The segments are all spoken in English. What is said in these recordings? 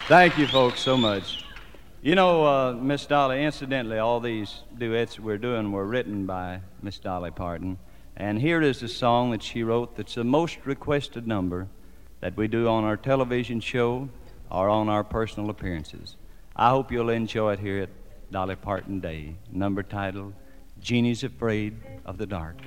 Thank you, folks, so much. You know, Miss Dolly, incidentally, all these duets we're doing were written by Miss Dolly Parton. And here is a song that she wrote that's the most requested number that we do on our television show or on our personal appearances. I hope you'll enjoy it here at Dolly Parton Day, number titled, Jeannie's Afraid of the Dark.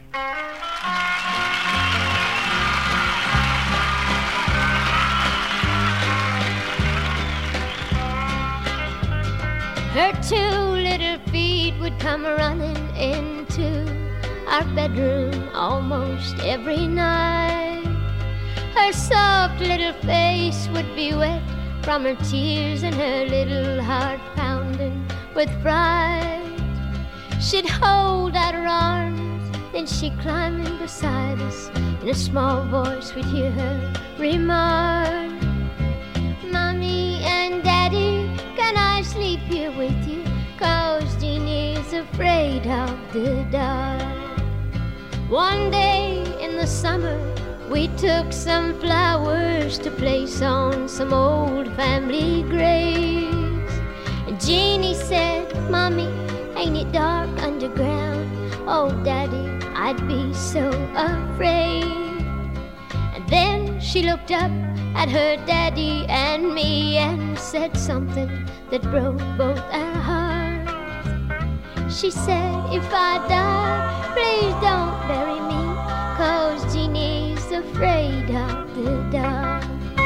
Her two little feet would come running into our bedroom almost every night. Her soft little face would be wet from her tears and her little heart pounding with fright. She'd hold out her arms, then she'd climb in beside us. In a small voice we'd hear her remark, Mommy and Daddy, can I sleep here with you? 'Cause Jeannie's afraid of the dark. One day in the summer, we took some flowers to place on some old family graves. And Jeannie said, Mommy, ain't it dark underground? Oh, Daddy, I'd be so afraid. And then she looked up at her daddy and me and said something that broke both our hearts. She said, if I die, please don't bury me, 'cause Jeannie's afraid of the dark.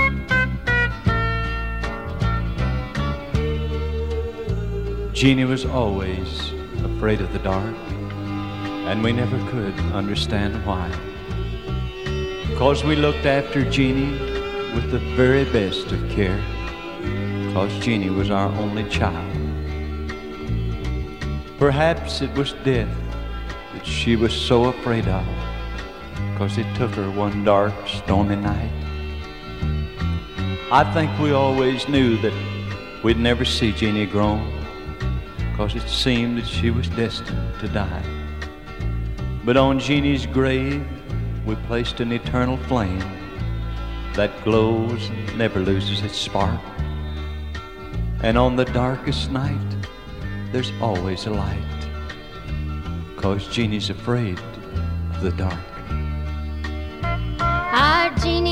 Jeannie was always afraid of the dark, and we never could understand why. 'Cause we looked after Jeannie with the very best of care, 'cause Jeannie was our only child. Perhaps it was death that she was so afraid of, 'cause it took her one dark, stormy night. I think we always knew that we'd never see Jeannie grown, 'cause it seemed that she was destined to die. But on Jeannie's grave we placed an eternal flame that glows and never loses its spark. And on the darkest night there's always a light, 'cause Jeannie's afraid of the dark. Our Jeannie